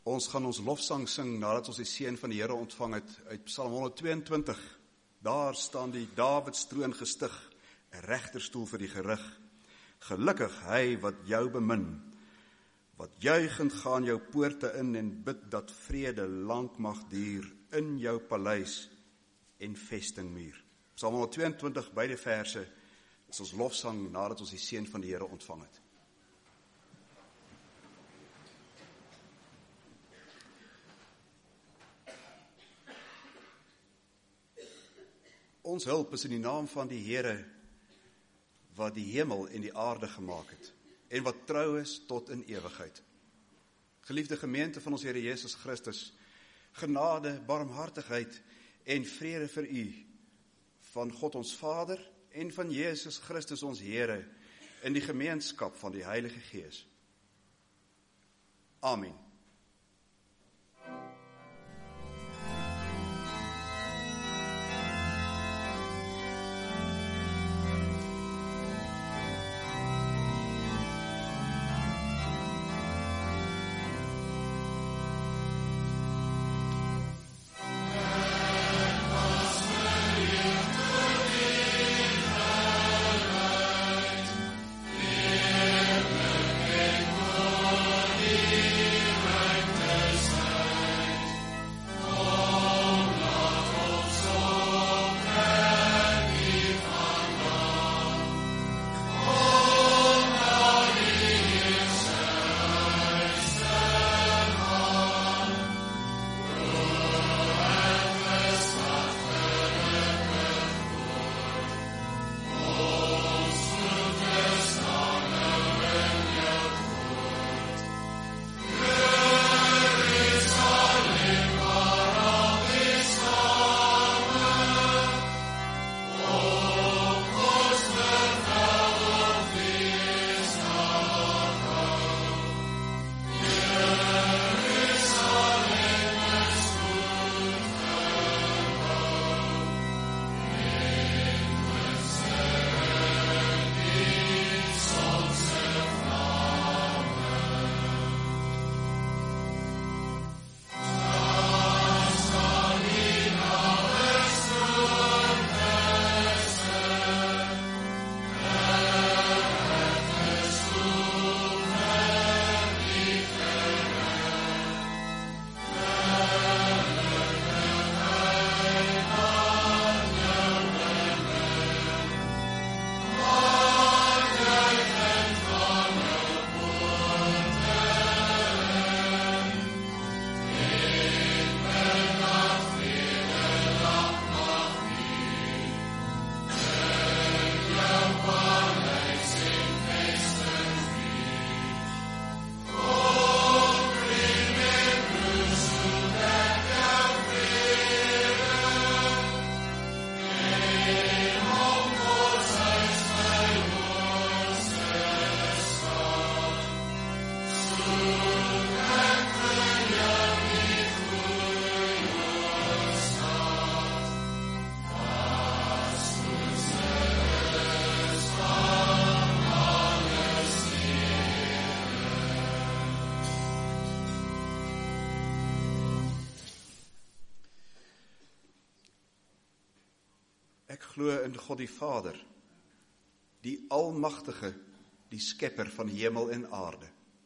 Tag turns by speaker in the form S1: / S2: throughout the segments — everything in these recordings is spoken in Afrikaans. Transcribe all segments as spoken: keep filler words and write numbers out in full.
S1: Ons gaan ons lofsang sing nadat ons die seën van die Here ontvang het uit Psalm honderdtweeëntwintig. Daar staan die Dawids troon gestig, 'n regterstoel vir die gerig. Gelukkig hy wat jou bemin, wat juigend gaan jou poorte in en bid dat vrede lank mag duur in jou paleis en vestingmuur. Psalm honderdtweeëntwintig, beide verse, is ons lofsang nadat ons die seën van die Here ontvang het. Ons hulp is in die naam van die Here, wat die hemel en die aarde gemaak het, en wat trou is tot in ewigheid. Geliefde gemeente van ons Here Jesus Christus, genade, barmhartigheid en vrede vir u, van God ons Vader en van Jesus Christus ons Here, in die gemeenskap van die Heilige Gees. Amen. Ek glo in God die Vader, die Almagtige, die Skepper van hemel en aarde.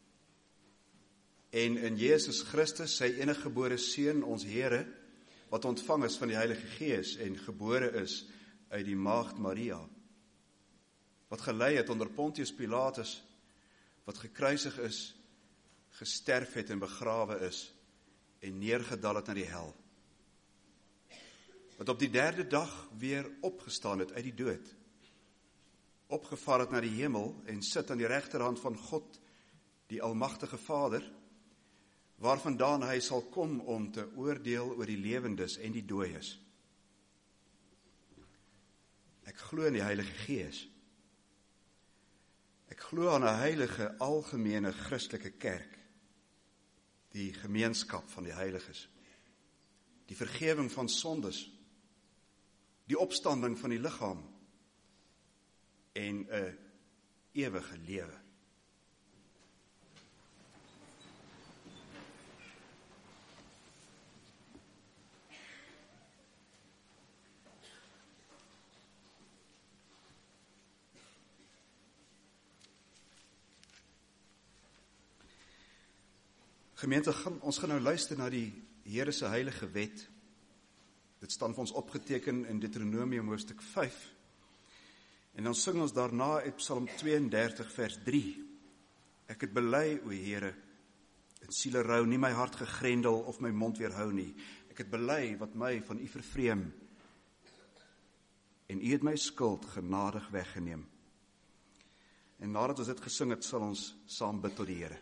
S1: En in Jesus Christus, sy eniggebore Seun, ons Here, wat ontvang is van die Heilige Gees en gebore is uit die Maagd Maria, wat gelei het onder Pontius Pilatus, wat gekruisig is, gesterf het en begrawe is, en neergedaal het na die hel, wat op die derde dag weer opgestaan het uit die dood, opgevaar het na die hemel en sit aan die regterhand van God, die Almagtige Vader, waarvandaan hy sal kom om te oordeel oor die lewendes en die dooies. Ek glo in die Heilige Gees. Ek glo aan 'n heilige, algemene Christelike kerk, die gemeenskap van die heiliges, die vergewing van sondes, die opstanding van die liggaam en 'n ewige lewe. Gemeente, gaan, ons gaan nou luister na die Here se heilige wet. Dit staan vir ons opgeteken in Deuteronomium hoofstuk vyf. En dan sing ons daarna uit Psalm tweeëndertig vers drie. Ek het bely, o Here, in siele rou, nie my hart gegrendel of my mond weerhou nie. Ek het bely wat my van u vervreem. En u het my skuld genadig weggeneem. En nadat ons dit gesing het, sal ons saam bid tot die Here.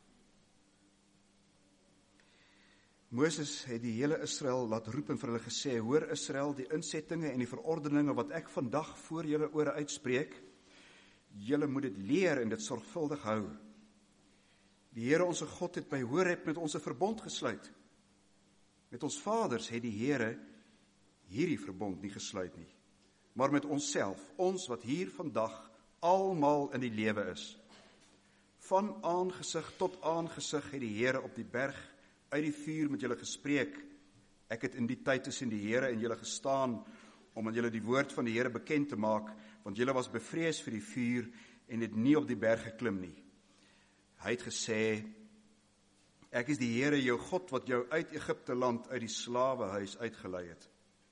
S1: Moses het die hele Israel laat roep en vir hulle gesê, hoor Israel, die insettinge en die verordeninge wat ek vandag voor julle ore uitspreek, julle moet dit leer en dit sorgvuldig hou. Die Here onze God het by Horeb met ons 'n verbond gesluit. Met ons vaders het die Here hierdie verbond nie gesluit nie, maar met onsself, ons wat hier vandag almal in die lewe is. Van aangesig tot aangesig het die Here op die berg uit die vuur met julle gespreek. Ek het in die tyd tussen die Here en julle gestaan, om aan julle die woord van die Here bekend te maak, want julle was bevrees vir die vuur en het nie op die berg geklim nie. Hy het gesê, ek is die Here jou God wat jou uit Egipte land uit die slawehuis uitgelei het.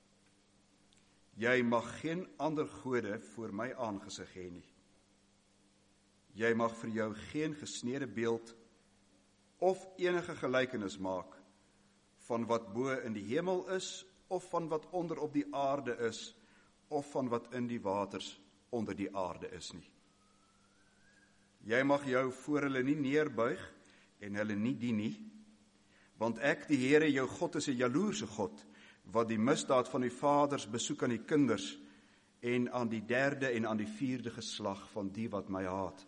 S1: Jy mag geen ander gode voor my aangesig hê nie. Jy mag vir jou geen gesnede beeld of enige gelykenis maak van wat bo in die hemel is, of van wat onder op die aarde is, of van wat in die waters onder die aarde is nie. Jy mag jou voor hulle nie neerbuig en hulle nie dien nie, want ek, die Here jou God, is 'n jaloerse God, wat die misdaad van die vaders besoek aan die kinders en aan die derde en aan die vierde geslag van die wat my haat.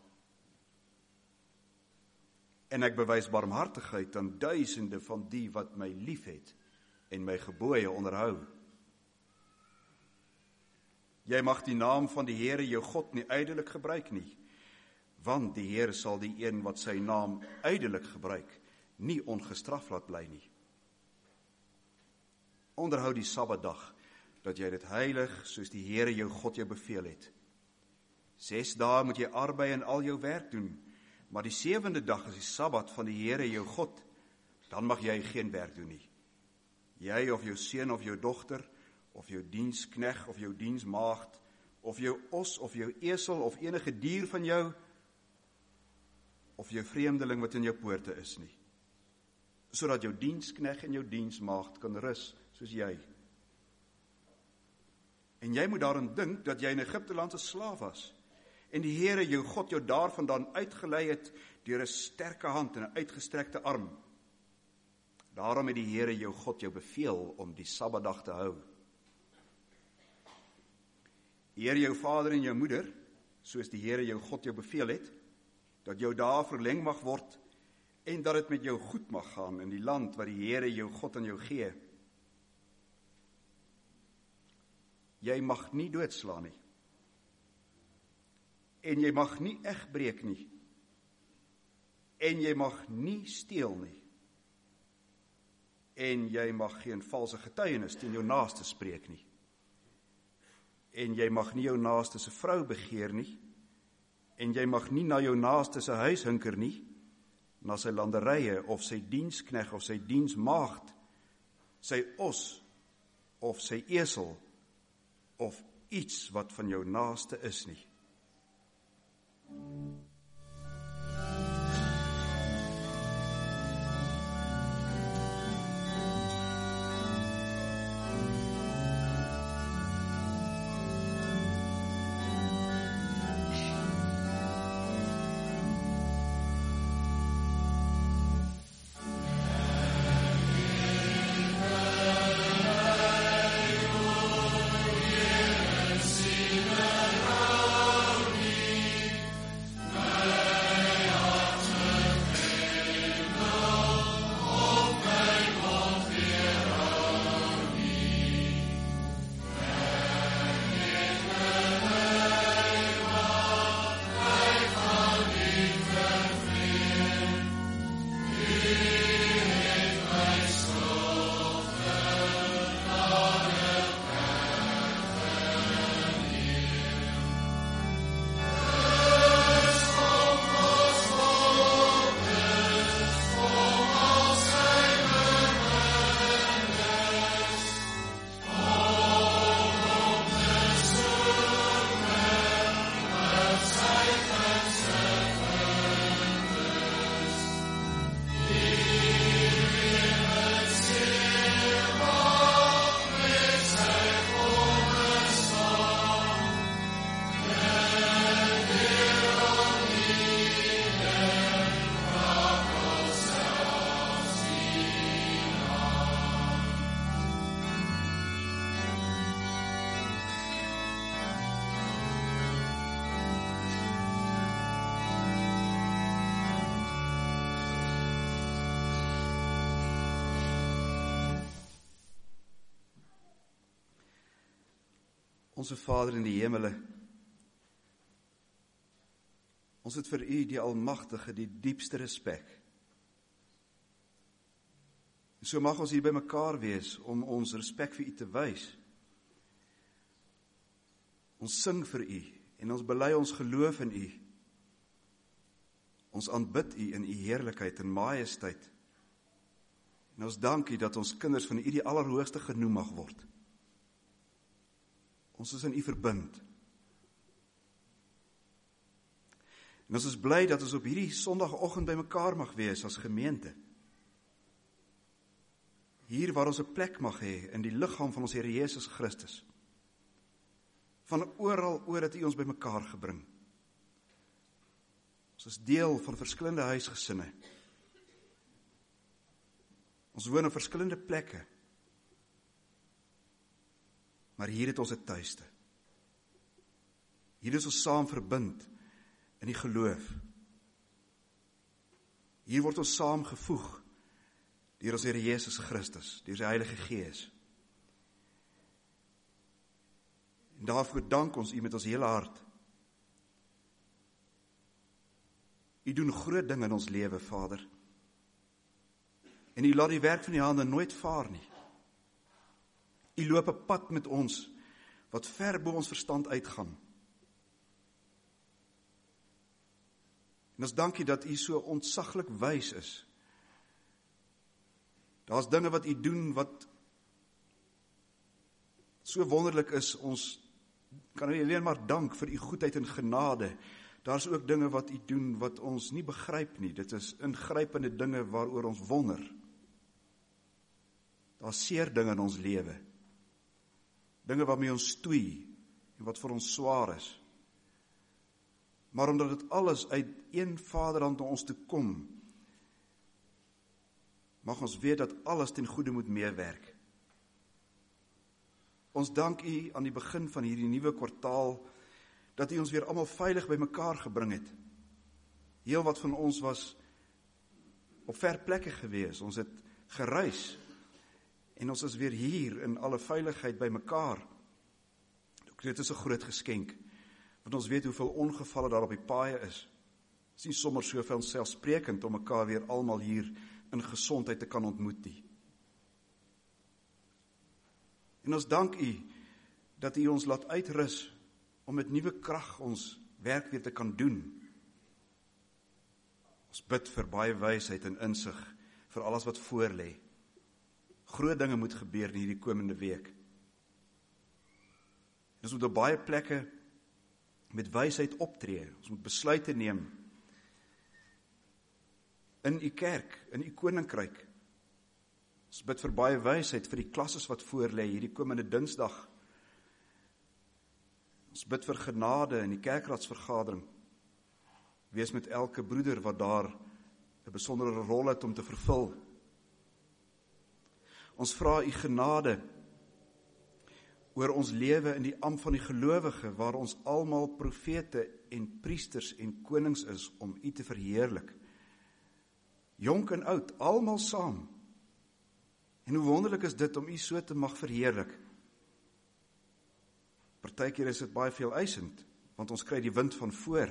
S1: En ek bewys barmhartigheid aan duisende van die wat my liefhet en my gebooie onderhou. Jy mag die naam van die Here jou God nie ydelik gebruik nie, want die Here sal die een wat sy naam ydelik gebruik, nie ongestraf laat bly nie. Onderhou die Sabbatdag, dat jy dit heilig, soos die Here jou God jou beveel het. Ses dae moet jy arbei en al jou werk doen, maar die sewende dag is die Sabbat van die Here jou God, dan mag jy geen werk doen nie. Jy of jou seun of jou dogter, of jou dienskneg of jou diensmaagd, of jou os of jou esel of enige dier van jou, of jou vreemdeling wat in jou poorte is nie, sodat jou dienskneg en jou diensmaagd kan rus, soos jy. En jy moet daarin dink dat jy in Egipte land 'n slaaf was, en die Here jou God jou daarvandaan uitgelei het deur 'n sterke hand en 'n uitgestrekte arm. Daarom het die Here jou God jou beveel om die Sabbatdag te hou. Eer jou vader en jou moeder, soos die Here jou God jou beveel het, dat jou dae verleng mag word en dat dit met jou goed mag gaan in die land wat die Here jou God aan jou gee. Jy mag nie doodslaan nie. En jy mag nie egbreek nie. En jy mag nie steel nie. En jy mag geen valse getuienis teen jou naaste spreek nie. En jy mag nie jou naaste se vrou begeer nie. En jy mag nie na jou naaste se huis hinker nie, na sy landerye of sy dienskneg of sy diensmaagd, sy os of sy esel of iets wat van jou naaste is nie.
S2: No.
S1: Onse Vader in die hemele, ons het vir U, die Almagtige, die diepste respek. En so mag ons hier by mekaar wees om ons respek vir U te wys. Ons sing vir U en ons bely ons geloof in U. Ons aanbid U in U heerlikheid en majesteit. En ons dank U dat ons kinders van U die Allerhoogste genoem mag word. Ons is in U verbind. En ons is bly dat ons op hierdie Sondagoggend by mekaar mag wees as gemeente. Hier waar ons 'n plek mag hê in die liggaam van ons Here Jesus Christus. Van oral oor het U ons by mekaar gebring. Ons is deel van verskillende huisgesinne. Ons woon op verskillende plekke. Maar hier het ons 'n tuiste. Hier is ons saam verbind in die geloof. Hier word ons saam gevoeg deur ons Here Jesus Christus, deur sy Heilige Gees. En daarvoor dank ons U met ons hele hart. U doen groot dinge in ons lewe, Vader. En U laat die werk van die hande nooit vaar nie. U loop 'n pad met ons wat ver bo ons verstand uitgaan. En ons dank U dat U so ontzaglik wys is. Daar's dinge wat U doen wat so wonderlik is, ons kan U alleen maar dank vir U goedheid en genade. Daar's ook dinge wat U doen wat ons nie begryp nie. Dit is ingrypende dinge waaroor ons wonder. Daar's seer dinge in ons lewe. Dinge waarmee ons stoei en wat vir ons swaar is. Maar omdat dit alles uit een Vaderhand na ons toe kom, mag ons weet dat alles ten goeie moet meewerk. Ons dank U aan die begin van hierdie nuwe kwartaal, dat U ons weer almal veilig by mekaar gebring het. Heel wat van ons was op ver plekke gewees, ons het gereis, en ons is weer hier in alle veiligheid by mekaar. Dit is 'n groot geskenk, want ons weet hoeveel ongevalle daar op die paaie is. Het is nie sommer so vanselfsprekend om mekaar weer almal hier in gesondheid te kan ontmoet nie. En ons dank U dat U ons laat uitrus om met nuwe krag ons werk weer te kan doen. Ons bid vir baie wysheid en insig vir alles wat voor lê. Groot dinge moet gebeur in hierdie komende week. Ons moet op baie plekke met wysheid optree. Ons moet besluite neem in U kerk, in U koninkryk. Ons bid vir baie wysheid vir die klasses wat voor lê hierdie komende Dinsdag. Ons bid vir genade in die kerkraadsvergadering. Wees met elke broeder wat daar 'n besondere rol het om te vervul. Ons vra U genade oor ons lewe in die ampt van die gelowige, waar ons almal profete en priesters en konings is om U te verheerlik. Jonk en oud, almal saam. En hoe wonderlik is dit om U so te mag verheerlik. Partykeer is dit baie veel eisend, want ons kry die wind van voor.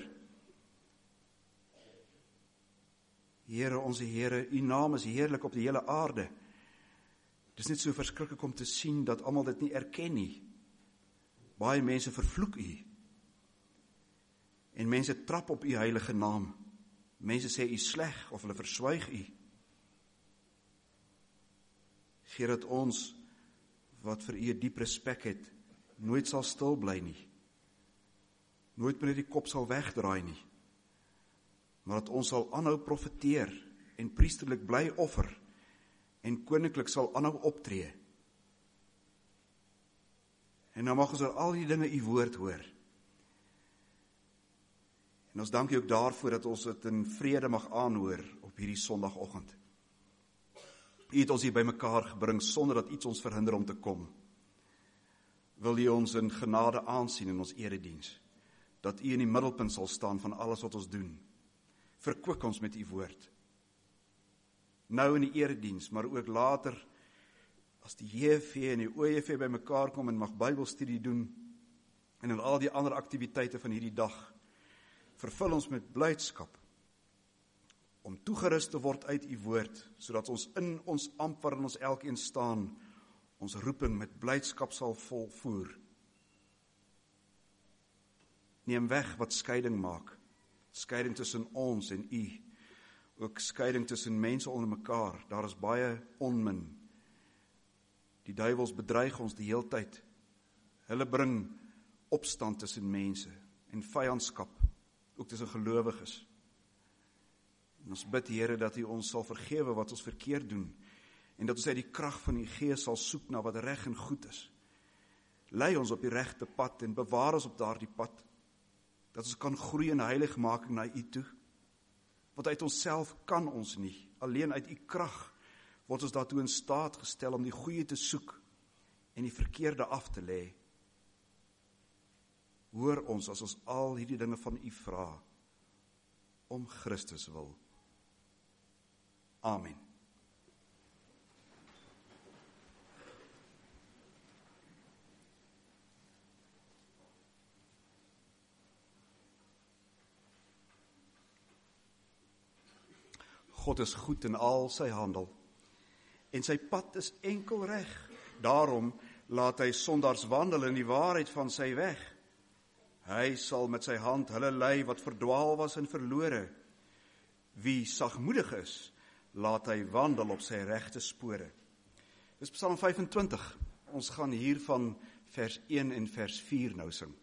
S1: Here, onze Here, U naam is heerlik op die hele aarde. Dit is net so verskriklik om te sien dat almal dit nie erken nie. Baie mense vervloek U. En mense trap op U heilige naam. Mense sê U sleg of hulle verswyg U. Gee dat ons wat vir U 'n diep respek het, nooit sal stil bly nie. Nooit meer die kop sal wegdraai nie. Maar dat ons sal aanhou profeteer en priesterlik bly offer en koninklik sal aanhou optree. En nou mag ons oor al die dinge U woord hoor. En ons dank U ook daarvoor dat ons dit in vrede mag aanhoor op hierdie Sondagoggend. U het ons hier by mekaar gebring sonder dat iets ons verhinder om te kom. Wil U ons in genade aansien in ons erediens, dat U in die middelpunt sal staan van alles wat ons doen. Verkwik ons met U woord. Nou in die erediens, maar ook later, as die J F V en die O J F V by mekaar kom en mag Bybelstudie doen, en in al die ander aktiwiteite van hierdie dag. Vervul ons met blydskap om toegerus te word uit u woord, sodat ons in ons ampt waarin ons elkeen staan, ons roeping met blydskap sal volvoer. Neem weg wat skeiding maak, skeiding tussen ons en u, ook skeiding tussen mense onder mekaar, daar is baie onmin. Die duivels bedreig ons die heeltyd. Hulle bring opstand tussen mense en vyandskap, ook tussen gelowiges. En ons bid, Here, dat u ons sal vergewe wat ons verkeerd doen, en dat ons uit die krag van die Gees sal soek na wat reg en goed is. Lei ons op die regte pad en bewaar ons op daardie pad, dat ons kan groei in heiligmaking na u toe. Want uit onsself kan ons nie, alleen uit u krag word ons daartoe in staat gestel om die goeie te soek en die verkeerde af te lê. Hoor ons as ons al hierdie dinge van u vra, om Christus wil. Amen. God is goed in al sy handel, en sy pad is enkel reg. Daarom laat hy sondaars wandel in die waarheid van sy weg. Hy sal met sy hand hulle lei wat verdwaal was en verlore. Wie sagmoedig is, laat hy wandel op sy regte spore. Dis Psalm vyfentwintig. Ons gaan hier van vers een en vers vier nou sing.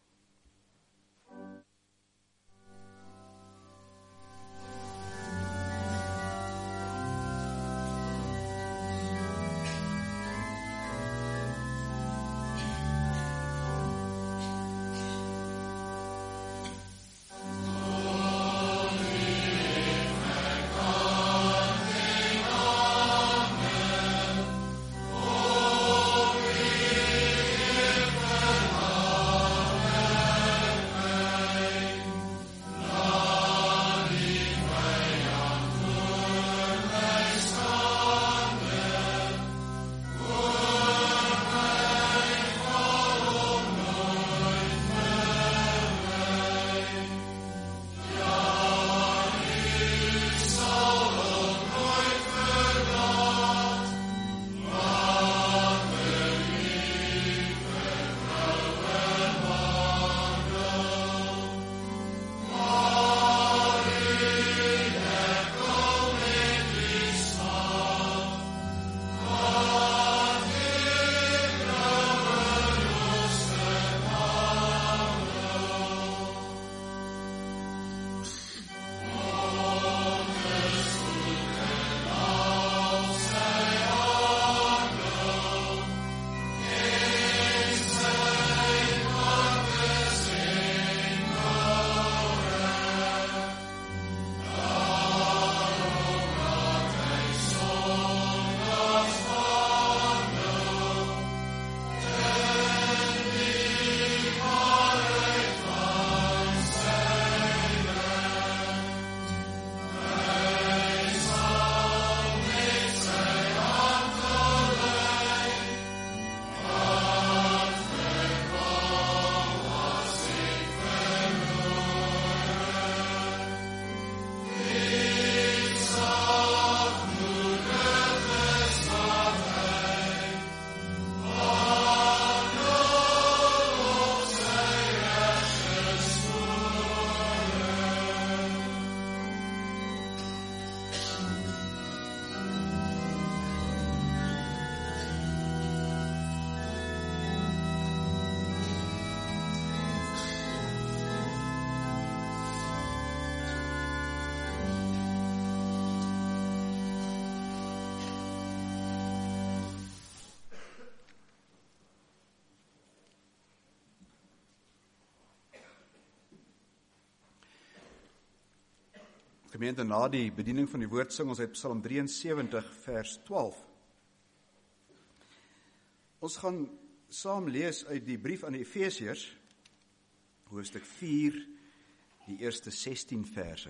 S1: Gemeente, na die bediening van die woord sing ons uit Psalm drieënsewentig vers twaalf. Ons gaan saam lees uit die brief aan die Efesiërs, hoofstuk vier, die eerste sestien verse.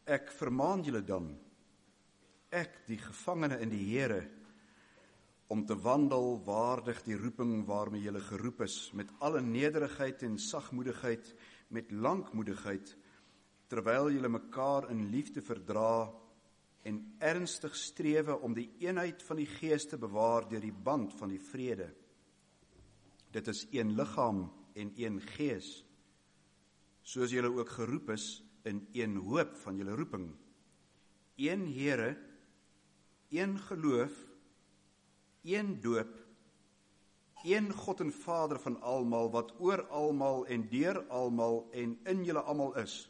S1: Ek vermaan julle dan, ek die gevangene in die Here, om te wandel waardig die roeping waarmee julle geroep is, met alle nederigheid en sagmoedigheid, met lankmoedigheid, terwyl julle mekaar in liefde verdra, en ernstig strewe om die eenheid van die gees te bewaar deur die band van die vrede. Dit is een liggaam en een gees, soos julle ook geroep is in een hoop van julle roeping. Een Here, een geloof, een doop, een God en Vader van almal, wat oor almal en deur almal en in julle almal is.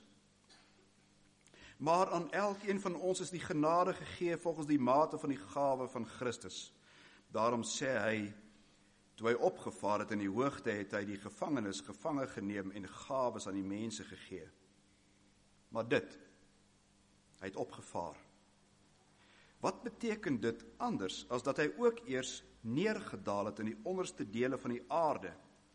S1: Maar aan elkeen van ons is die genade gegee volgens die mate van die gawe van Christus. Daarom sê hy, toe hy opgevaar het in die hoogte, het hy die gevangenes gevange geneem en gawes aan die mense gegee. Maar dit, hy het opgevaar. Wat beteken dit anders as dat hy ook eers neergedaal het in die onderste dele van die aarde?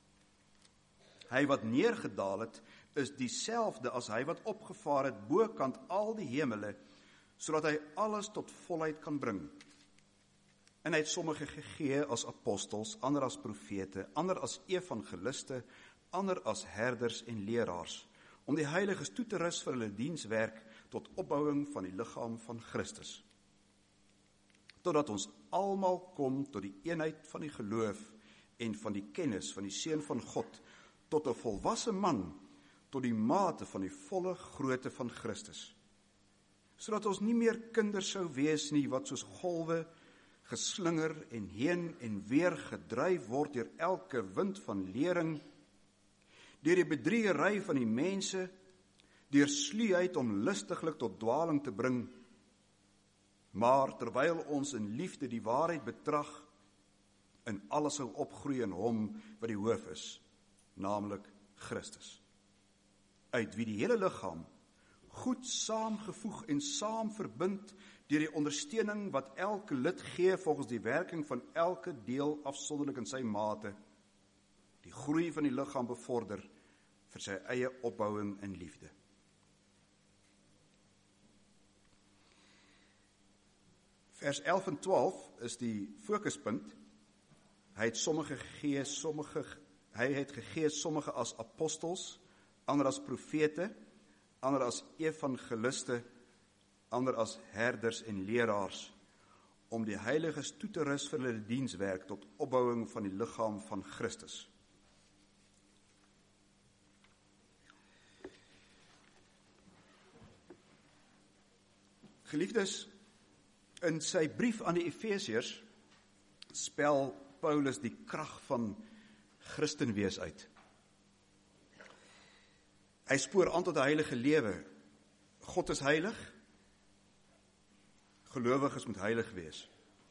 S1: Hy wat neergedaal het, is dieselfde as hy wat opgevaar het bokant al die hemele, sodat hy alles tot volheid kan bring. En hy het sommige gegee as apostels, ander as profete, ander as evangeliste, ander as herders en leraars, om die heiliges toe te rus vir hulle dienswerk tot opbouing van die liggaam van Christus. Totdat ons almal kom tot die eenheid van die geloof en van die kennis van die Seun van God, tot 'n volwasse man, tot die mate van die volle grootte van Christus. Sodat ons nie meer kinders sou wees nie, wat soos golwe geslinger en heen en weer gedryf word deur elke wind van lering, deur die bedriegery van die mense, deur sluwheid om lustiglik tot dwaling te bring, maar terwyl ons in liefde die waarheid betrag, in alles sou opgroei in hom wat die hoof is, naamlik Christus, uit wie die hele liggaam goed saamgevoeg en saam verbind deur die ondersteuning wat elke lid gee volgens die werking van elke deel afsonderlik in sy mate, die groei van die liggaam bevorder vir sy eie opbouing in liefde. Vers elf en twaalf is die fokuspunt. Hy het sommige gegee, sommige hy het gegee sommige as apostels, ander as profete, ander as evangeliste, ander as herders en leraars, om die heiliges toe te rus vir hulle dienswerk tot opbouing van die liggaam van Christus. Geliefdes, in sy brief aan die Efesiërs spel Paulus die krag van Christenwees uit. Hy spoor aan tot 'n heilige lewe. God is heilig, gelowiges moet heilig wees.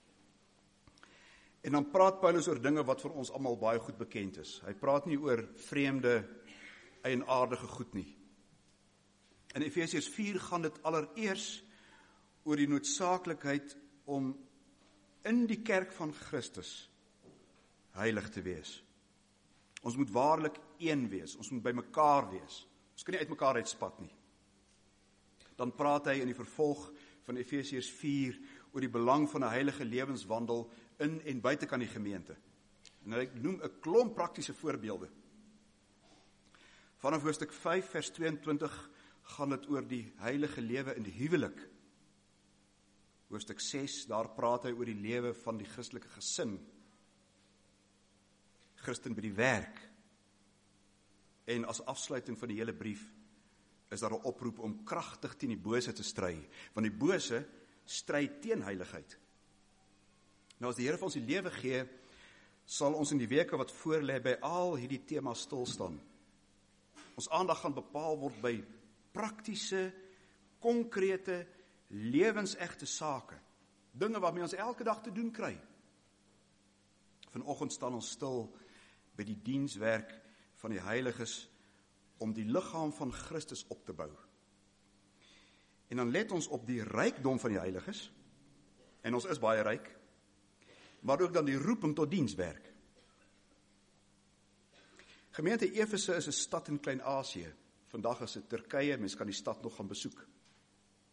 S1: En dan praat Paulus oor dinge wat vir ons almal baie goed bekend is. Hy praat nie oor vreemde, eienaardige goed nie. In Efesiërs vier gaan dit allereers oor die noodsaaklikheid om in die kerk van Christus heilig te wees. Ons moet waarlik een wees, ons moet by mekaar wees. Ons kan nie uit mekaar uitspat nie. Dan praat hy in die vervolg van Efesiërs vier oor die belang van 'n heilige lewenswandel in en buitekant die gemeente. En hy noem 'n klomp praktiese voorbeelde. Vanaf hoofstuk vyf vers tweeëntwintig gaan dit oor die heilige lewe in die huwelik. Hoofstuk ses, daar praat hy oor die lewe van die Christelike gesin. Christen by die werk. En as afsluiting van die hele brief is daar 'n oproep om kragtig teen die bose te stry, want die bose stry teen heiligheid. Nou as die Here vir ons die lewe gee, sal ons in die weke wat voorlê by al hierdie temas stil staan. Ons aandag gaan bepaal word by praktiese, konkrete, lewensegte sake, dinge waarmee ons elke dag te doen kry. Vanoggend staan ons stil by die dienswerk van die heiliges om die liggaam van Christus op te bou. En dan let ons op die rykdom van die heiliges, en ons is baie ryk, maar ook dan die roeping tot dienswerk. Gemeente Efese is 'n stad in Klein-Asië. Vandag is dit Turkye, mens kan die stad nog gaan besoek.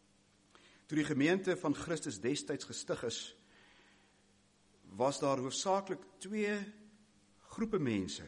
S1: Toe die gemeente van Christus destyds gestig is, was daar hoofsaaklik twee groepe mense.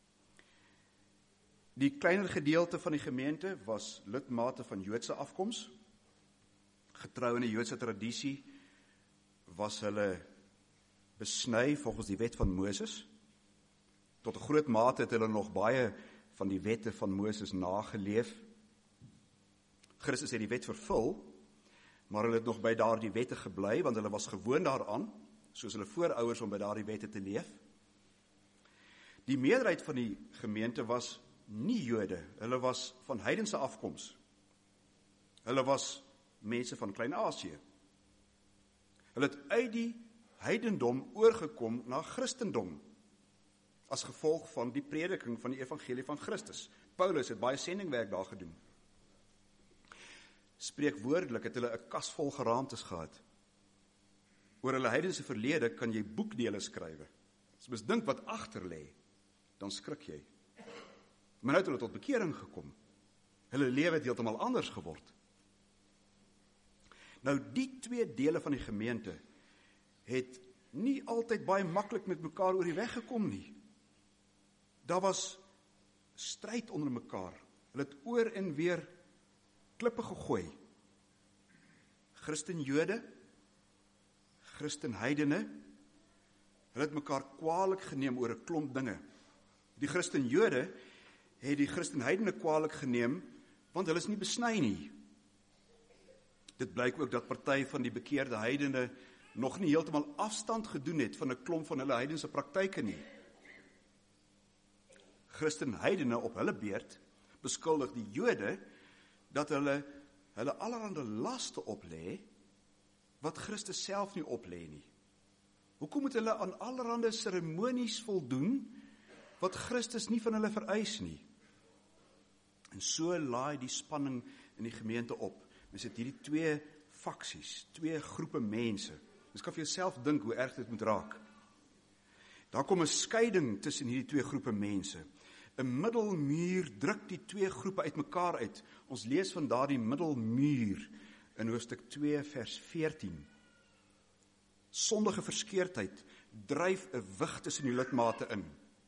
S1: Die kleiner gedeelte van die gemeente was lidmate van Joodse afkoms. Getrou in die Joodse tradisie was hulle besny volgens die wet van Moses. Tot 'n groot mate het hulle nog baie van die wette van Moses nageleef. Christus het die wet vervul, maar hulle het nog by daardie wette gebly, want hulle was gewoond daaraan, soos hulle voorouers om by daardie wette te leef. Die meerderheid van die gemeente was nie Jode, hulle was van heidense afkoms. Hulle was mense van Klein-Asië. Hulle het uit die heidendom oorgekom na Christendom, as gevolg van die prediking van die evangelie van Christus. Paulus het baie sendingwerk daar gedoen. Spreekwoordelik het hulle 'n kas vol geraamtes gehad. Oor hulle heidense verlede kan jy boekdele skrywe. As jy mens dink wat agter lê, dan skrik jy. Maar nou het hulle tot bekering gekom. Hulle lewe het heeltemal anders geword. Nou die twee dele van die gemeente het nie altyd baie maklik met mekaar oor die weg gekom nie. Daar was stryd onder mekaar. Hulle het oor en weer klippe gegooi. Christen-Jode, Christen-Heidene, hulle het mekaar kwaadlik geneem oor 'n klomp dinge. Die Christen-Jode het die Christen-Heidene kwaadlik geneem, want hulle is nie besny nie. Dit blyk ook dat party van die bekeerde heidene nog nie heeltemal afstand gedoen het van 'n klomp van hulle heidense praktyke nie. Christen-Heidene op hulle beurt beskuldig die Jode dat hulle hulle allerhande laste oplê wat Christus self nie oplê nie. Hoekom moet hulle aan allerhande seremonies voldoen wat Christus nie van hulle vereis nie? En so laai die spanning in die gemeente op. Mens het hierdie twee faksies, twee groepe mense. Mens kan vir jouself dink hoe erg dit moet raak. Daar kom 'n skeiding tussen hierdie twee groepe mense. 'n Middelmuur druk die twee groepe uitmekaar uit. Ons lees van daardie middelmuur in hoofstuk twee vers veertien. Sondige verskeurdheid dryf 'n wig tussen die lidmate in.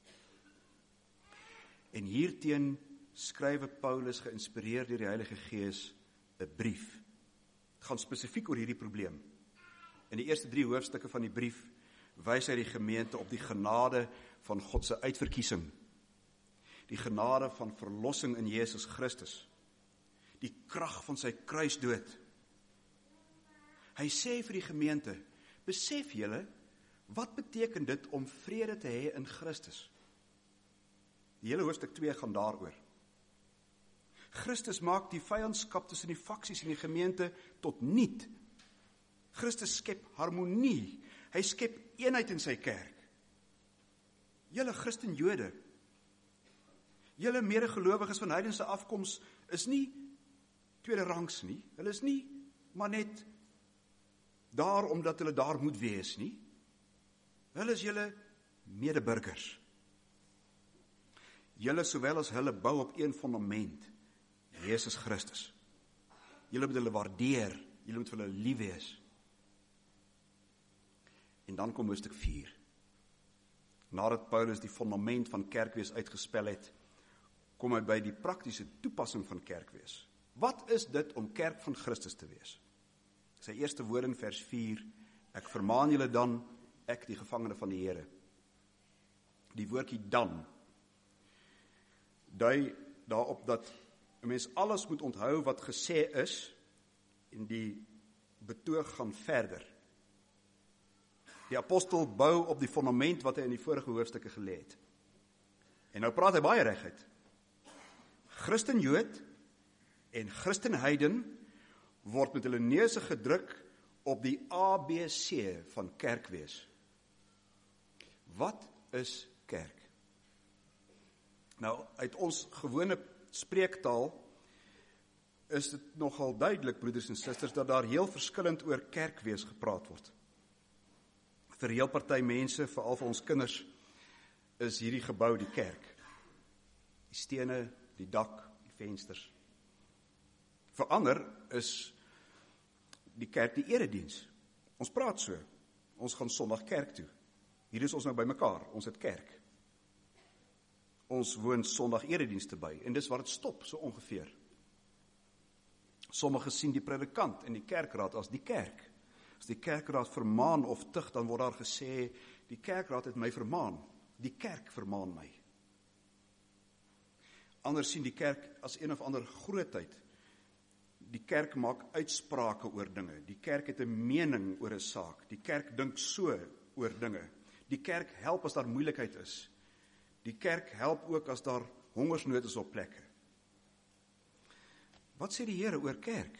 S1: En hierteen skrywe Paulus, geïnspireerd deur die Heilige Gees, 'n brief. Het gaan spesifiek oor hierdie probleem. In die eerste drie hoofstukke van die brief wys hy die gemeente op die genade van God se uitverkiesing. Die genade van verlossing in Jesus Christus. Die krag van sy kruisdood. Hy sê vir die gemeente, besef julle, wat beteken dit om vrede te hê in Christus? Die hele hoofstuk twee gaan daaroor. Christus maak die vyandskap tussen die faksies in die gemeente tot niet. Christus skep harmonie. Hy skep eenheid in sy kerk. Julle Christen-Jode, julle medegelowiges van heidense afkoms is nie tweede rangs nie. Hulle is nie maar net daar omdat hulle daar moet wees nie. Hulle is julle medeburgers. Julle sowel as hulle bou op een fundament, Jesus Christus. Julle moet hulle waardeer, julle moet vir hulle lief wees. En dan kom hoofstuk vier. Nadat Paulus die fundament van kerkwees uitgespel het, kom hy by die praktiese toepassing van kerkwees. Wat is dit om kerk van Christus te wees? Sy eerste woord in vers vier, ek vermaan julle dan, ek die gevangene van die Here. Die woordjie dan, dui daarop dat 'n mens alles moet onthou wat gesê is, en die betoog gaan verder. Die apostel bou op die fundament wat hy in die vorige hoofstukke gelê het. En nou praat hy baie reguit. Christen-Jood en Christen-Heiden word met hulle neuse gedruk op die A B C van kerkwees. Wat is kerk? Nou, uit ons gewone spreektaal is dit nogal duidelik, broeders en susters, dat daar heel verskillend oor kerkwees gepraat word. Vir heel party mense, veral vir ons kinders, is hierdie gebou die kerk. Die stene, die dak, die vensters. Vir ander is die kerk die erediens. Ons praat so. Ons gaan Sondag kerk toe. Hier is ons nou by mekaar. Ons het kerk. Ons woon Sondag eredienste by. En dis waar het stop, so ongeveer. Sommige sien die predikant en die kerkraad as die kerk. As die kerkraad vermaan of tig, dan word daar gesê, die kerkraad het my vermaan. Die kerk vermaan my. Anders sien die kerk as een of ander grootheid. Die kerk maak uitsprake oor dinge. Die kerk het 'n mening oor 'n saak. Die kerk dink so oor dinge. Die kerk help as daar moeilikheid is. Die kerk help ook as daar hongersnood is op plekke. Wat sê die Here oor kerk?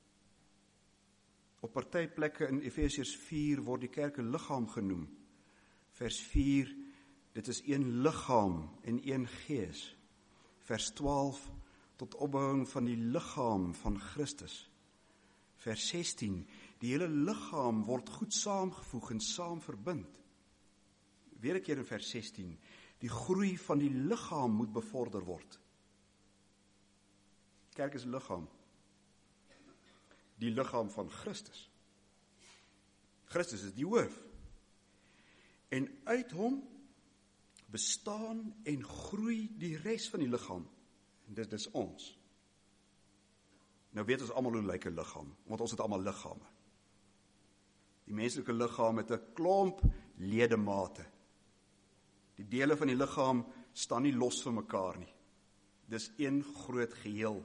S1: Op party plekke in Efesiërs vier word die kerk 'n liggaam genoem. Vers vier, dit is een liggaam en een gees. Vers twaalf, tot opbouing van die liggaam van Christus. Vers sestien, die hele liggaam word goed saamgevoeg en saam verbind. Weer 'n keer in vers sestien, die groei van die liggaam moet bevorder word. Kerk is 'n liggaam. Die liggaam van Christus. Christus is die hoof. En uit hom bestaan en groei die res van die liggaam. En dit is ons. Nou weet ons almal hoe lyk 'n liggaam, want ons het almal liggame. Die menslike liggaam het 'n klomp ledemate. Die dele van die liggaam staan nie los van mekaar nie. Dis een groot geheel.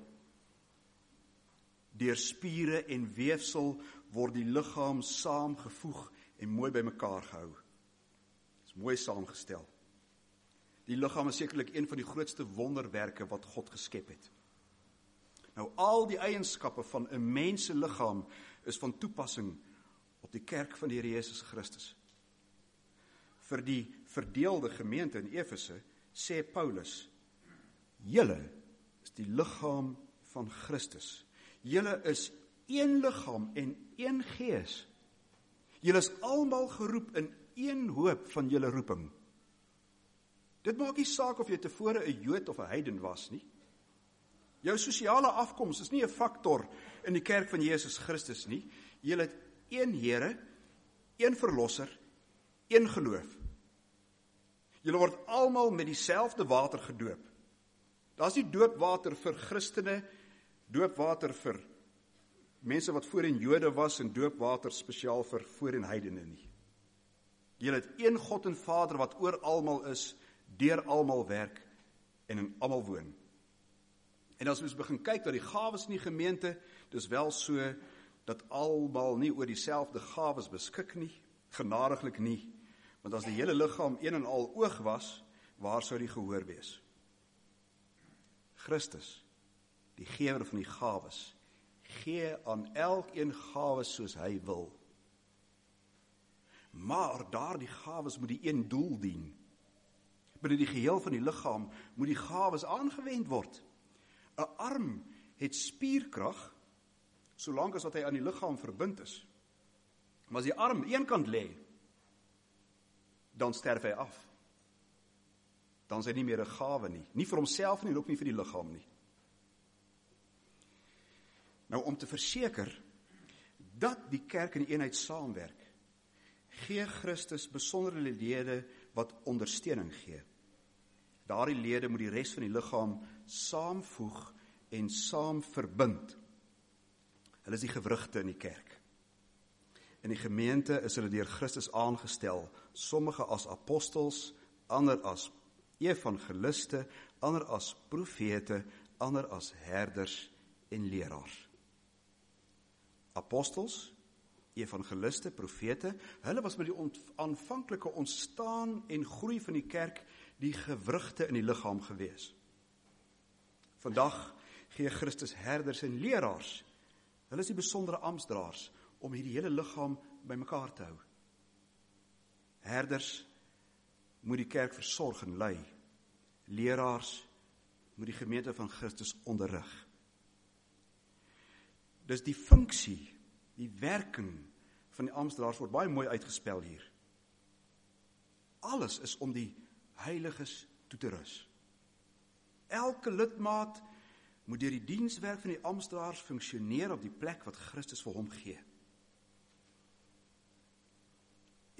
S1: Deur spiere en weefsel word die liggaam saamgevoeg en mooi by mekaar gehou. Dis mooi saamgestel. Die liggaam is sekerlik een van die grootste wonderwerke wat God geskep het. Nou al die eienskappe van 'n mens se liggaam is van toepassing op die kerk van die Here Jesus Christus. Vir die verdeelde gemeente in Efese sê Paulus, julle is die liggaam van Christus. Julle is een liggaam en een gees. Julle is almal geroep in een hoop van julle roeping. Dit maak nie saak of jy tevore 'n Jood of 'n heiden was nie. Jou sosiale afkoms is nie 'n faktor in die kerk van Jesus Christus nie. Julle het een Here, een verlosser, een geloof. Julle word almal met dieselfde water gedoop. Daar's nie doopwater vir Christene, doopwater vir mense wat voorheen Jode was en doopwater spesiaal vir voorheen heidene nie. Julle het een God en Vader wat oor almal is, deur almal werk en in almal woon. En as ons begin kyk na die gawes in die gemeente, dis wel so dat almal nie oor dieselfde gawes beskik nie, genadiglik nie, want as die hele liggaam een en al oog was, waar sou die gehoor wees? Christus, die gewer van die gawes, gee aan elkeen gawes soos hy wil. Maar daardie gawes moet die een doel dien. Binne die geheel van die liggaam moet die gawes aangewend word. 'n Arm het spierkrag, solank as wat hy aan die liggaam verbind is. Maar as die arm eenkant lê, dan sterf hy af. Dan is hy nie meer 'n gawe nie. Nie vir homself nie en ook nie vir die liggaam nie. Nou om te verseker dat die kerk in die eenheid saamwerk, gee Christus besondere lede wat ondersteuning gee. Daardie lede moet die res van die liggaam saamvoeg en saam verbind. Hulle is die gewrigte in die kerk. In die gemeente is hulle deur Christus aangestel, sommige as apostels, ander as evangeliste, ander as profete, ander as herders en leraars. Apostels, evangeliste, profete, hulle was met die ont- aanvanklike ontstaan en groei van die kerk die gewrigte in die liggaam gewees. Vandag gee Christus herders en leraars. Hulle is die besondere amptdraers om hierdie hele liggaam by mekaar te hou. Herders moet die kerk versorg en lei. Leraars moet die gemeente van Christus onderrig. Dis die funksie, die werking van die amptdraers word baie mooi uitgespel hier. Alles is om die heiliges toe te rus. Elke lidmaat moet deur die dienswerk van die amptdraers funksioneer op die plek wat Christus vir hom gee.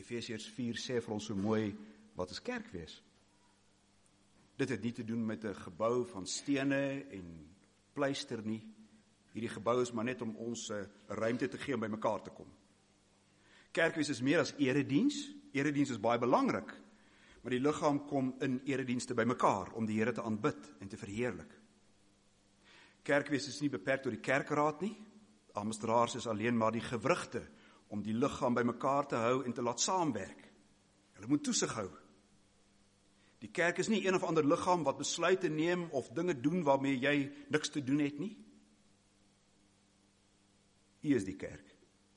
S1: Efesiërs vier sê vir ons so mooi, wat is kerk wees? Dit het nie te doen met 'n gebou van stene en pleister nie. Hierdie gebou is maar net om ons 'n uh, ruimte te gee om by mekaar te kom. Kerkwees is meer as erediens. Erediens is baie belangrik, maar die liggaam kom in eredienste by mekaar om die Here te aanbid en te verheerlik. Kerkwees is nie beperk tot die kerkraad nie. Amestraars is alleen maar die gewrigte om die liggaam by mekaar te hou en te laat saamwerk. Hulle moet toesig hou. Die kerk is nie een of ander liggaam wat besluite neem of dinge doen waarmee jy niks te doen het nie. U is die kerk.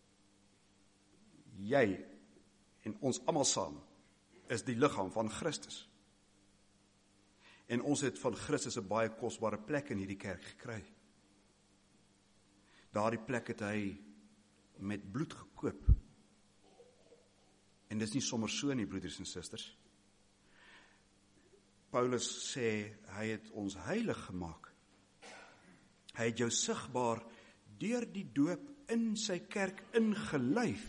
S1: Jy en ons almal saam is die liggaam van Christus. En ons het van Christus 'n baie kosbare plek in hierdie kerk gekry. Daardie plek het hy met bloed gekoop. En dis nie sommer so nie, broeders en susters. Paulus sê, hy het ons heilig gemaak. Hy het jou sigbaar deur die doop in sy kerk ingelyf.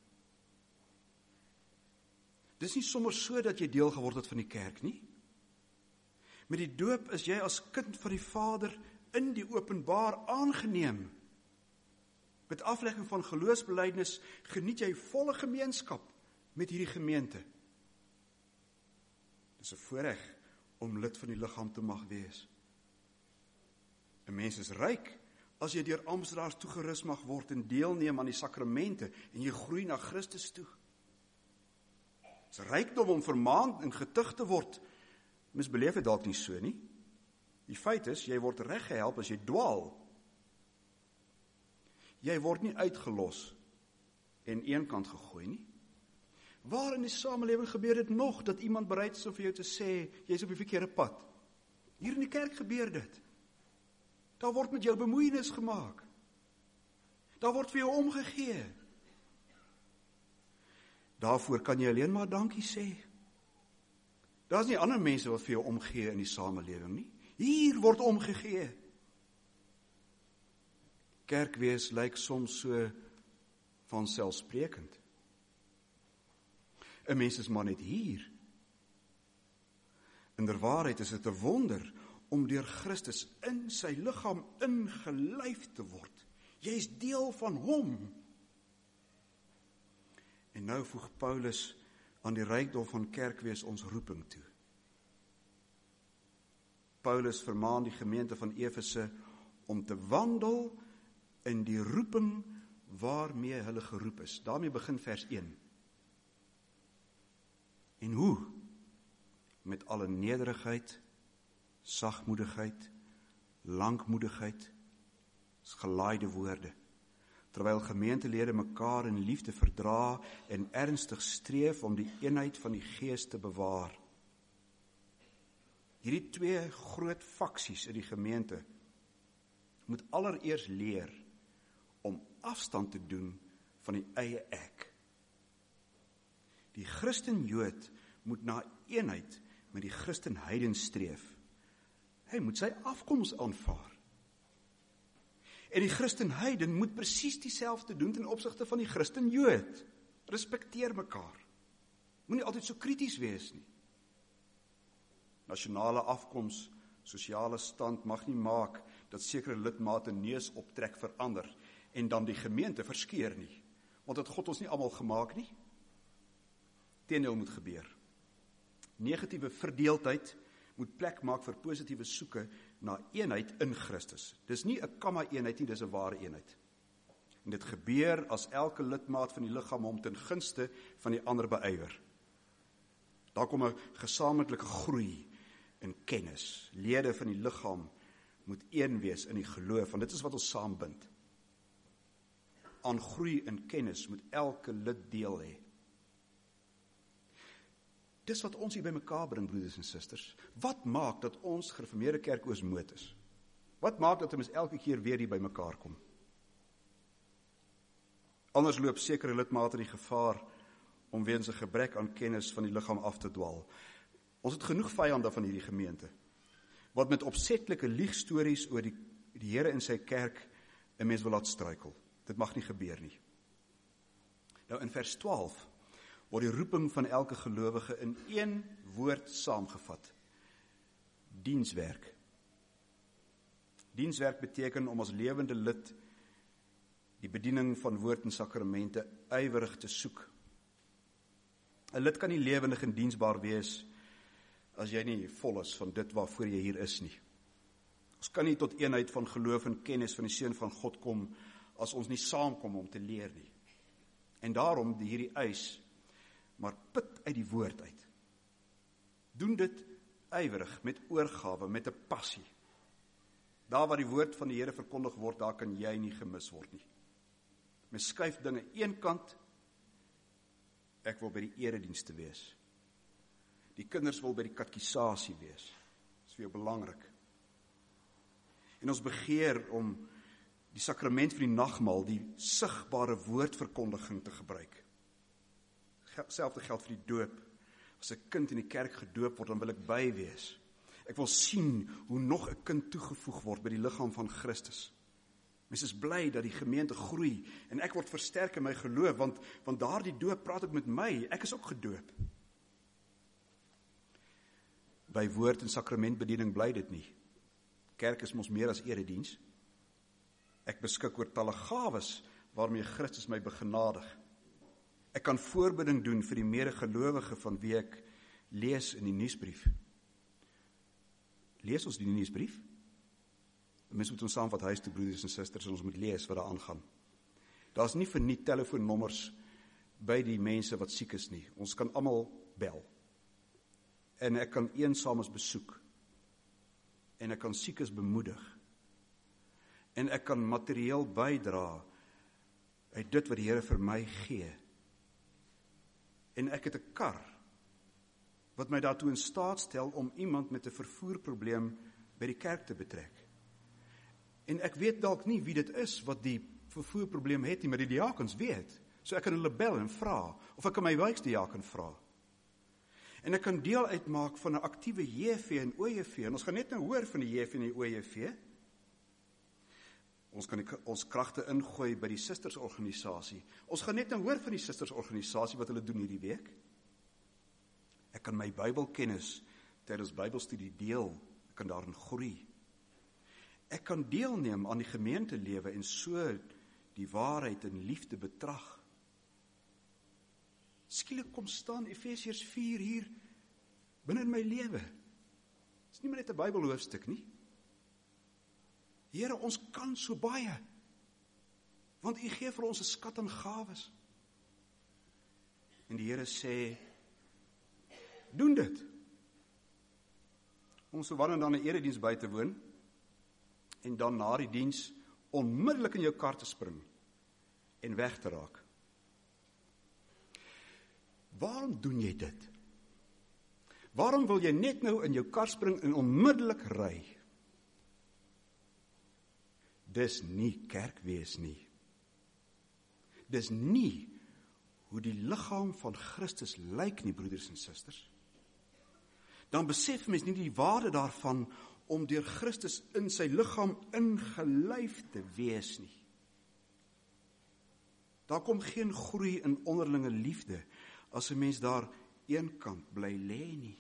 S1: Dis nie sommer so dat jy deel geword het van die kerk nie. Met die doop is jy as kind van die Vader in die openbaar aangeneem. Met aflegging van geloofsbelijdenis geniet jy volle gemeenskap met hierdie gemeente. Dis 'n voorreg om lid van die liggaam te mag wees. 'n Mens is ryk as jy deur amptdraers toegerus mag word en deelneem aan die sakramente en jy groei na Christus toe. Dis rykdom om vermaand en getuig te word. Mens beleef dit dalk nie so nie. Die feit is, jy word reggehelp as jy dwaal. Jy word nie uitgelos en eenkant gegooi nie. Waar in die samelewing gebeur dit nog, dat iemand bereid is om vir jou te sê, jy is op die verkeerde pad? Hier in die kerk gebeur dit. Daar word met jou bemoeienis gemaak. Daar word vir jou omgegee. Daarvoor kan jy alleen maar dankie sê. Daar is nie ander mense wat vir jou omgee in die samelewing nie. Hier word omgegee. Kerkwees lyk soms so vanselfsprekend. 'n Mens is maar net hier. In der waarheid is dit 'n wonder om deur Christus in sy liggaam ingelyf te word. Jy is deel van hom. En nou voeg Paulus aan die rykdom van kerkwees ons roeping toe. Paulus vermaan die gemeente van Efese om te wandel in die roeping waarmee hulle geroep is. Daarmee begin vers een. En hoe? Met alle nederigheid, sagmoedigheid, lankmoedigheid, gelaaide woorde, terwyl gemeentelede mekaar in liefde verdra en ernstig streef om die eenheid van die Gees te bewaar. Hierdie twee groot faksies in die gemeente moet allereers leer om afstand te doen van die eie ek. Die Christen-Jood moet na eenheid met die Christen-Heiden streef. Hy moet sy afkoms aanvaar. En die Christen-Heiden moet presies dieselfde doen ten opsigte van die Christen-Jood. Respekteer mekaar. Moenie altyd so krities wees nie. Nasionale afkoms, sosiale stand mag nie maak dat sekere lidmate neus optrek vir ander en dan die gemeente verskeer nie. Want het God ons nie almal gemaak nie. Teendeel moet gebeur. Negatiewe verdeeldheid moet plek maak vir positiewe soeke na eenheid in Christus. Dis nie 'n kamma eenheid nie, dis 'n ware eenheid. En dit gebeur as elke lidmaat van die liggaam hom ten gunste van die ander beywer. Daar kom 'n gesamentlike groei in kennis. Lede van die liggaam moet een wees in die geloof, want dit is wat ons saambind. Aan groei in kennis moet elke lid deel hê. Dis wat ons hier by mekaar bring, broeders en susters. Wat maak dat ons gereformeerde kerk Oosmoed is? Wat maak dat ons elke keer weer hier by mekaar kom? Anders loop sekere lidmate die gevaar om weens 'n gebrek aan kennis van die liggaam af te dwaal. Ons het genoeg vyande van hierdie gemeente, wat met opsetlike liegstories oor die, die Here in sy kerk 'n mens wil laat struikel. Dit mag nie gebeur nie. Nou in vers twaalf word die roeping van elke gelowige in een woord saamgevat. Dienswerk. Dienswerk beteken om as lewende lid die bediening van woord en sakramente ywerig te soek. 'n Lid kan nie lewendig en diensbaar wees as jy nie vol is van dit waarvoor jy hier is nie. Ons kan nie tot eenheid van geloof en kennis van die Seun van God kom as ons nie saamkom om te leer nie. En daarom die hierdie eis, maar put uit die woord uit. Doen dit ywerig, met oorgawe, met 'n passie. Daar waar die woord van die Here verkondig word, daar kan jy nie gemis word nie. Mens skuif dinge een kant, ek wil by die eredienste wees. Die kinders wil by die katkisasie wees. Dit is vir jou belangrik. En ons begeer om die sakrament van die nagmaal, die sigbare woordverkondiging te gebruik. Selfde geld vir die doop. As 'n kind in die kerk gedoop word, dan wil ek by wees. Ek wil sien hoe nog 'n kind toegevoeg word by die liggaam van Christus. Mens is bly dat die gemeente groei en ek word versterk in my geloof, want, want daardie doop praat ook met my, ek is ook gedoop. By woord en sakramentbediening bly dit nie. Kerk is mos meer as erediens. Ek beskik oor talle gawes waarmee Christus my begenadig. Ek kan voorbidding doen vir die medegelowige van wie ek lees in die nuusbrief. Lees ons die nuusbrief? Mens moet ons saam wat huis toe, broeders en susters, en ons moet lees wat daar aangaan. Daar is nie vir nie telefoonnommers by die mense wat siek is nie. Ons kan almal bel. En ek kan eensames besoek. En ek kan siekes bemoedig. En ek kan materieel bydra uit dit wat die Here vir my gee. En ek het 'n kar wat my daartoe in staat stel om iemand met 'n vervoerprobleem by die kerk te betrek. En ek weet dalk nie wie dit is wat die vervoerprobleem het nie, maar die diakens weet. So ek kan hulle bel en vra, of ek kan my wijksdiaken vra. En ek kan deel uitmaak van 'n aktiewe J V en O J V, en ons gaan net nou hoor van die J V en die O J V. Ons kan die, ons kragte ingooi by die sistersorganisasie. Ons gaan net nou hoor van die sistersorganisasie wat hulle doen hierdie week. Ek kan my Bybelkennis tydens Bybelstudie deel, ek kan daarin groei. Ek kan deelneem aan die gemeentelewe en so die waarheid en liefde betrag. Skielik kom staan Efesiërs vier hier binne in my lewe. Dit is nie meer net 'n Bybelhoofstuk nie. Here, ons kan so baie, want U gee vir ons 'n skat aan gawes. En die Here sê, doen dit. Om so wanneer dan 'n erediens by te woon, en dan na die diens onmiddellik in jou kar te spring, en weg te raak. Waarom doen jy dit? Waarom wil jy net nou in jou kar spring en onmiddellik ry? Dis nie kerk wees nie. Dis nie hoe die liggaam van Christus lyk nie, broeders en susters. Dan besef mens nie die waarde daarvan om deur Christus in sy liggaam ingelyf te wees nie. Daar kom geen groei in onderlinge liefde as 'n mens daar eenkant bly lê nie.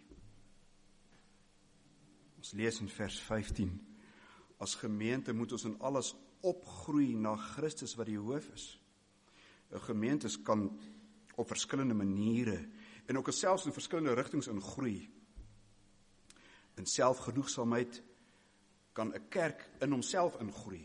S1: Ons lees in vers vyftien, as gemeente moet ons in alles opgroei na Christus wat die hoof is. 'n Gemeentes kan op verskillende maniere en ook selfs in verskillende rigtings ingroei. In selfgenoegsaamheid kan 'n kerk in homself ingroei.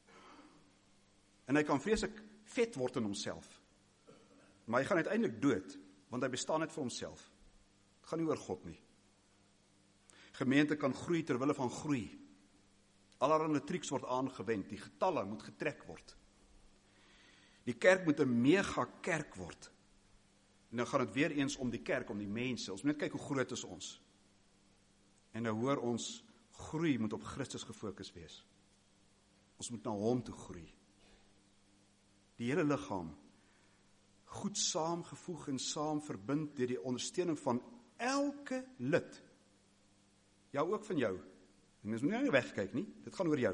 S1: En hy kan vreeslik vet word in homself. Maar hy gaan uiteindelik dood, want hy bestaan net vir homself. Het gaan nie oor God nie. Gemeente kan groei ter wille van groei. Allerhande triks word aangewend, die getalle moet getrek word. Die kerk moet 'n mega kerk word. En dan gaan dit weer eens om die kerk, om die mense. Ons moet net kyk hoe groot is ons. En nou hoor ons, groei moet op Christus gefokus wees. Ons moet na hom toe groei. Die hele liggaam, goed saamgevoeg en saam verbind deur die ondersteuning van elke lid. Ja, ook van jou. En mens moet nie wegkyk nie, dit gaan oor jou.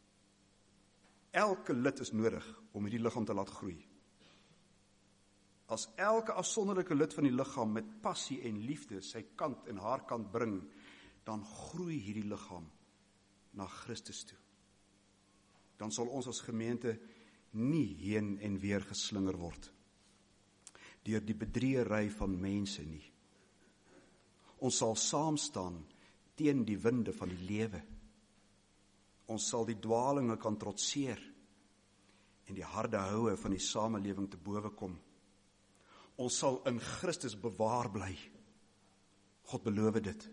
S1: Elke lid is nodig om hierdie liggaam te laat groei. As elke afsonderlike lid van die liggaam met passie en liefde sy kant en haar kant bring, dan groei hierdie liggaam na Christus toe. Dan sal ons as gemeente nie heen en weer geslinger word deur die bedrieëry van mense nie. Ons sal saam staan teen die winde van die lewe. Ons sal die dwalinge kan trotseer en die harde houe van die samelewing te bowe kom. Ons sal in Christus bewaar bly. God beloof dit.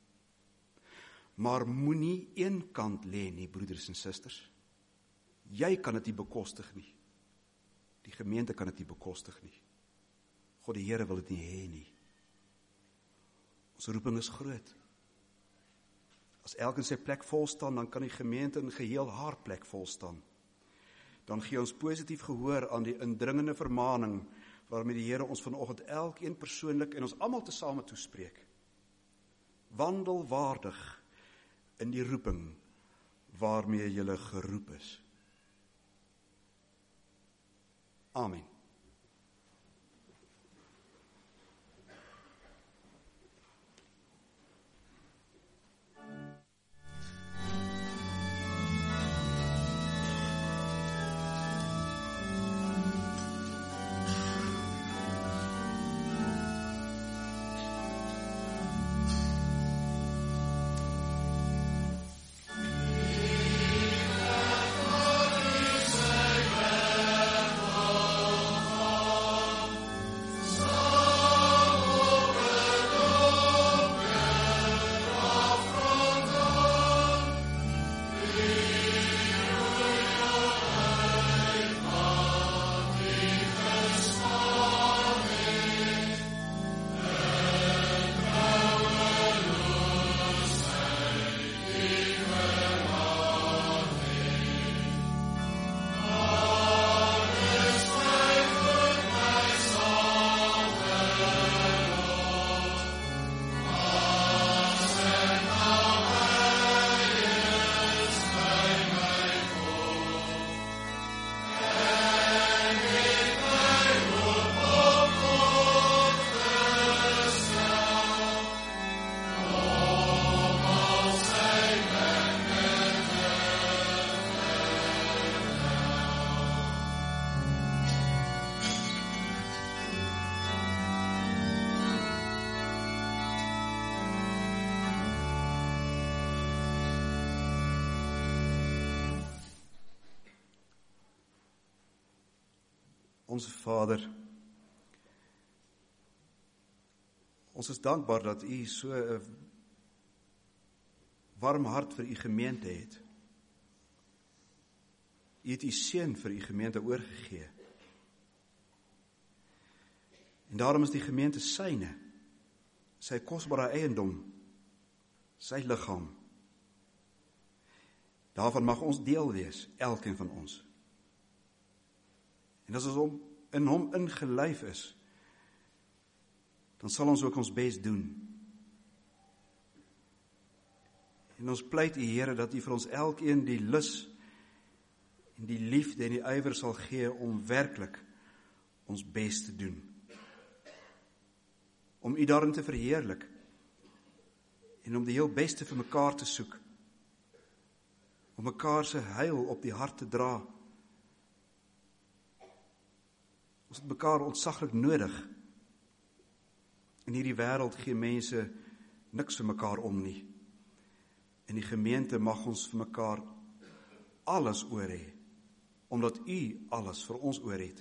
S1: Maar moenie een kant lê nie, broeders en susters. Jy kan dit nie bekostig nie. Die gemeente kan dit nie bekostig nie. God die Here wil dit nie hê nie. Ons roeping is groot. As elkeen sy plek vol staan, dan kan die gemeente in geheel haar plek vol staan. Dan gee ons positief gehoor aan die indringende vermaning waarmee die Here ons vanoggend elkeen persoonlik en ons almal tesame toespreek. Wandel waardig in die roeping waarmee julle geroep is. Amen. Onze Vader, ons is dankbaar dat U so 'n warm hart vir U gemeente het. U het U seun vir U gemeente oorgegee. En daarom is die gemeente syne, sy kosbare eiendom, sy liggaam. Daarvan mag ons deel wees, elkeen van ons. En as ons in hom ingelyf is, dan sal ons ook ons bes doen. En ons pleit U Here dat U vir ons elkeen die lus en die liefde en die ywer sal gee om werklik ons bes te doen. Om U daarin te verheerlik en om die heel beste vir mekaar te soek. Om mekaar se heil op die hart te dra. Ons het mekaar ontsaglik nodig. In hierdie wêreld gee mense niks vir mekaar om nie. In die gemeente mag ons vir mekaar alles oor hê, omdat U alles vir ons oor het.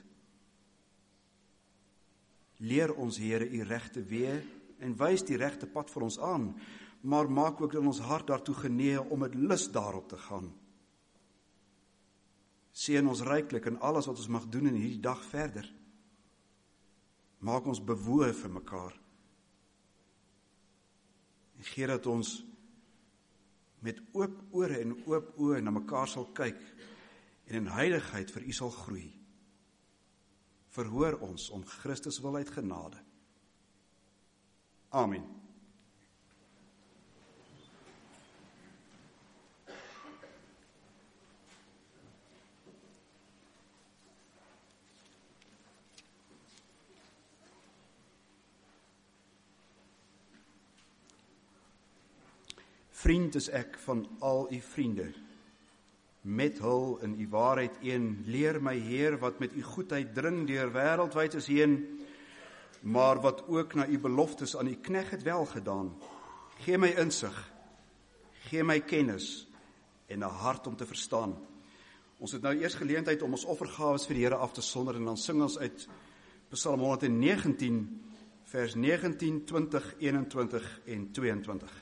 S1: Leer ons, Here, U regte weë en wys die regte pad vir ons aan, maar maak ook in ons hart daartoe genee om met lus daarop te gaan. Seën ons ryklik in alles wat ons mag doen in hierdie dag verder. Maak ons bewoë vir mekaar. En gee dat ons met oop ore en oop oë na mekaar sal kyk en in heiligheid vir U sal groei. Verhoor ons om Christus wil uit genade. Amen. Vriend is ek van al u vriende. Met hul in u waarheid een, leer my Heer, wat met u goedheid dring deur wêreldwyd is heen, maar wat ook na u beloftes aan u knegt het wel gedaan. Gee my insig, gee my kennis en 'n hart om te verstaan. Ons het nou eers geleentheid om ons offergawes vir die Here af te sonder en dan sing ons uit Psalm honderdnegentien, vers negentien, twintig, eenentwintig en tweeëntwintig.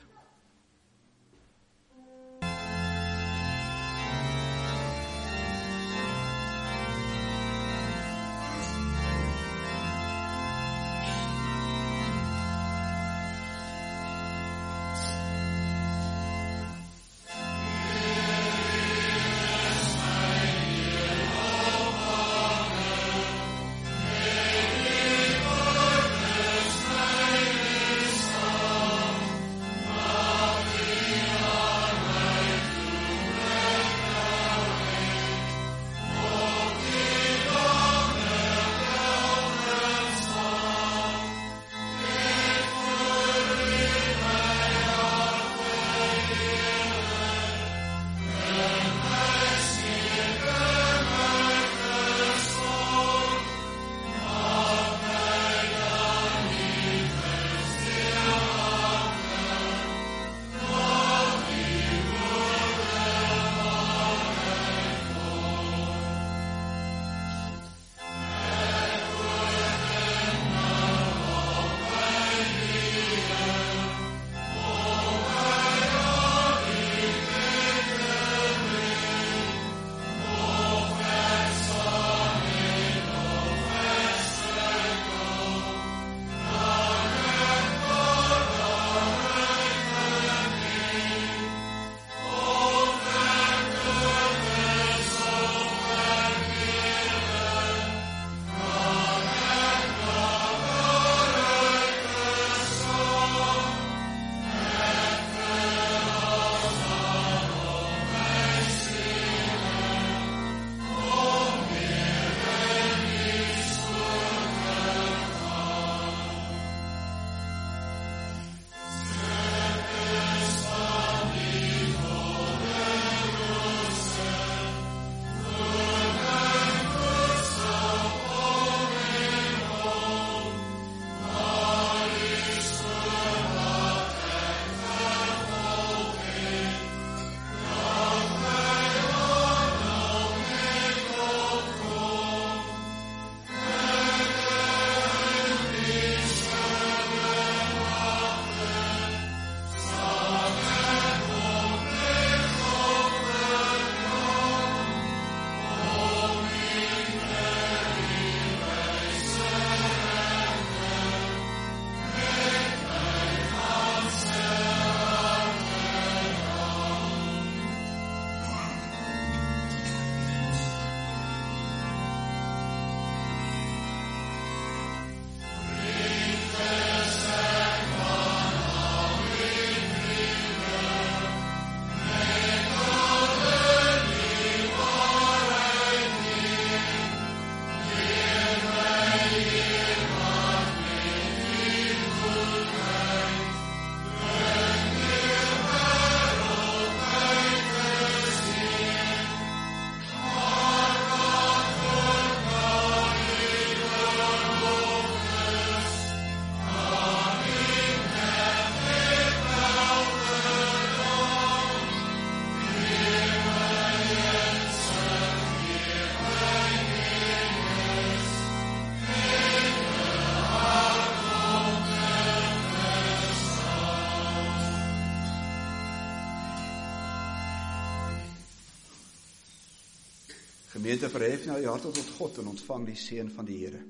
S1: Gemeente, verhef nou die harte tot God en ontvang die seën van die Here.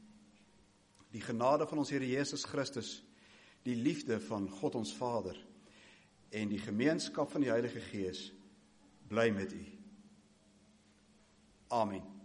S1: Die genade van ons Here Jesus Christus, die liefde van God ons Vader en die gemeenskap van die Heilige Gees bly met u. Amen.